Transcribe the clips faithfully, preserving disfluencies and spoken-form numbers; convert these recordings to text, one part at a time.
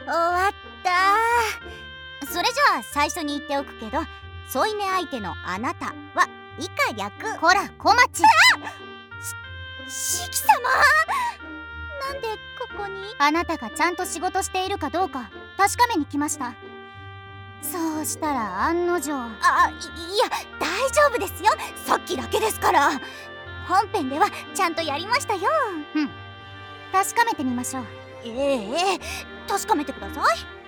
終わった。それじゃあ最初に言っておくけど、添い寝相手のあなたは以下略。こら小町。しきさま、なんでここに？あなたがちゃんと仕事しているかどうか確かめに来ました。そうしたら案の定。あ、い、いや大丈夫ですよ、さっきだけですから。本編ではちゃんとやりましたよ。うん、確かめてみましょう。ええ、確かめてください。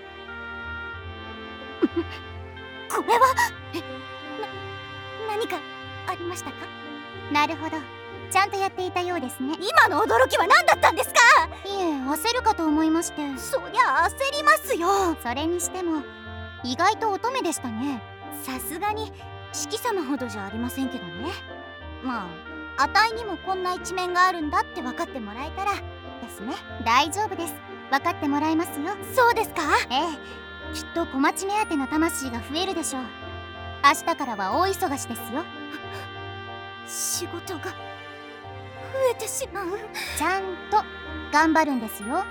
これはえ、な、何かありましたか？なるほど、ちゃんとやっていたようですね。今の驚きは何だったんですか？いえ、焦るかと思いまして。そりゃ焦りますよ。それにしても意外と乙女でしたね。さすがに四季様ほどじゃありませんけどね。まあ、あたいにもこんな一面があるんだって分かってもらえたらですね。大丈夫です、分かってもらえますよ。そうですか？ええ、きっと小町目当ての魂が増えるでしょう。明日からは大忙しですよ。仕事が増えてしまう。ちゃんと頑張るんですよ。はい、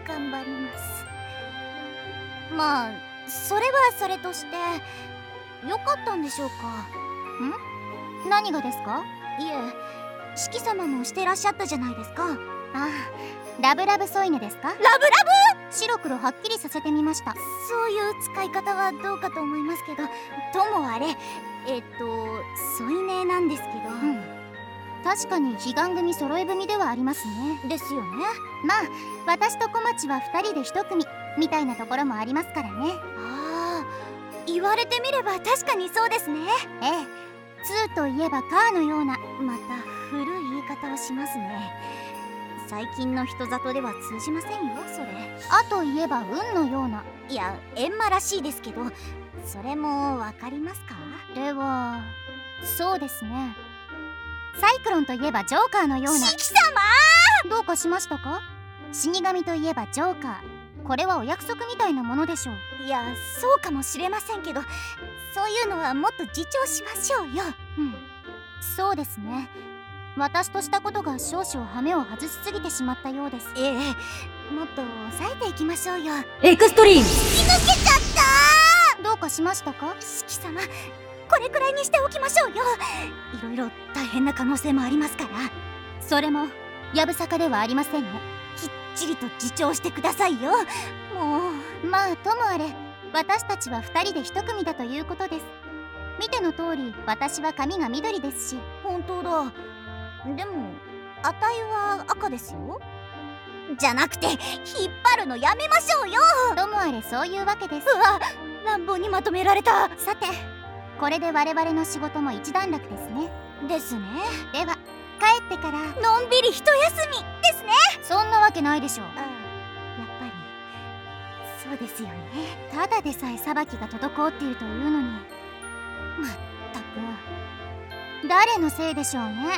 頑張ります。まあ、それはそれとしてよかったんでしょうか？ん？何がですか？いえ、四季様もしてらっしゃったじゃないですか。ああ、ラブラブ添い寝ですか？ラブラブ？白黒はっきりさせてみました。そういう使い方はどうかと思いますけど、ともあれ、えっと添い寝なんですけど、うん、確かに彼岸組揃い踏みではありますね。ですよね。まあ、私と小町はふたりでひと組みたいなところもありますからね。ああ、言われてみれば確かにそうですね。ええ、ツーといえばカーのような、また古い言い方をしますね。最近の人里では通じませんよ、それ。あといえば運のような。いや、閻魔らしいですけど、それもわかりますか？では、そうですね、サイクロンといえばジョーカーのような。シキ様！どうかしましたか？死神といえばジョーカー、これはお約束みたいなものでしょう。いや、そうかもしれませんけど、そういうのはもっと自重しましょうよ。うん、そうですね。私としたことが少々ハメを外しすぎてしまったようです。ええ、もっと抑えていきましょうよ。 エクストリーム！ 引き抜けちゃった！どうかしましたか？四季様、これくらいにしておきましょうよ。いろいろ大変な可能性もありますから。それもやぶさかではありませんね。きっちりと自重してくださいよ。もう、まあともあれ、私たちはふたりでひと組だということです。見ての通り、私は髪が緑ですし。本当だ。でもあたいは赤ですよ。じゃなくて引っ張るのやめましょうよ。ともあれ、そういうわけです。うわ、乱暴にまとめられた。さて、これで我々の仕事も一段落ですね。ですね。では帰ってからのんびり一休みですね。そんなわけないでしょう。ああ、やっぱりそうですよね。ただでさえ裁きが滞っているというのに、まったく誰のせいでしょうね。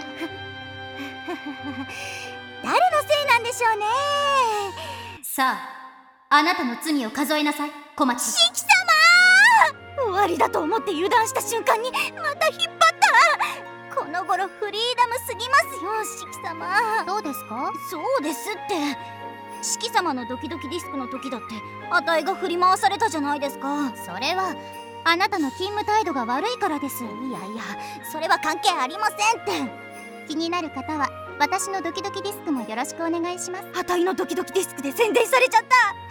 誰のせいなんでしょうね。 さあ、あなたの罪を数えなさい、小町。 シキ様！終わりだと思って油断した瞬間にまた引っ張った。この頃フリーダムすぎますよ、四季様。どうですか？そうですって。四季様のドキドキディスクの時だってあたいが振り回されたじゃないですか。それはあなたの勤務態度が悪いからです。いやいや、それは関係ありませんって。気になる方は私のドキドキディスクもよろしくお願いします。あたいのドキドキディスクで宣伝されちゃった。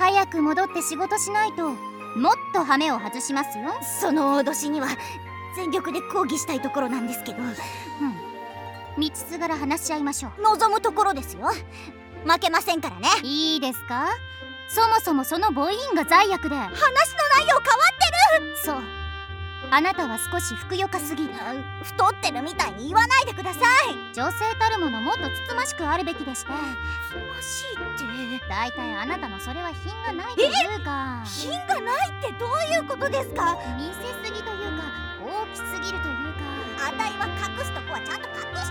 早く戻って仕事しないともっとハメを外しますよ。その脅しには全力で抗議したいところなんですけど。うん、道すがら話し合いましょう。望むところですよ。負けませんからね。いいですか？そもそもその母音が罪悪で、話の内容変わってる。そう、あなたは少しふくよかすぎる。太ってるみたいに言わないでください。女性たるものもっとつつましくあるべきでして。つつましいって、だいたいあなたのそれは品がないというか。品がないってどういうことですか？見せすぎというか、大きすぎるというか。あたいは隠すとこはちゃんと隠